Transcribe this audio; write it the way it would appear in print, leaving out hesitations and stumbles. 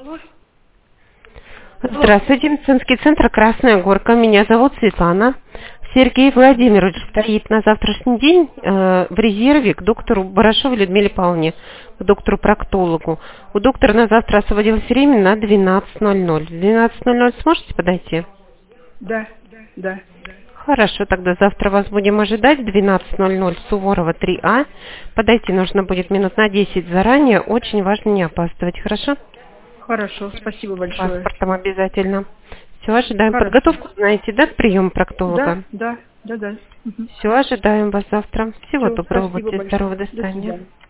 Здравствуйте, медицинский центр «Красная Горка». Меня зовут Светлана. Сергей Владимирович стоит на завтрашний день в резерве к доктору Барашовой Людмиле Павловне, к доктору-проктологу. У доктора на завтра освободилось время на 12:00. В 12:00 сможете подойти? Да. Хорошо, тогда завтра вас будем ожидать в 12:00, Суворова 3А. Подойти нужно будет минут на 10 заранее. Очень важно не опаздывать, хорошо? Хорошо, спасибо большое. Паспортом обязательно. Все, ожидаем. Хорошо. Подготовку знаете, да, к приему проктолога? Да. Все, ожидаем вас завтра. Всего Всё, доброго, спасибо будьте большое. здоровы, до До свидания. свидания.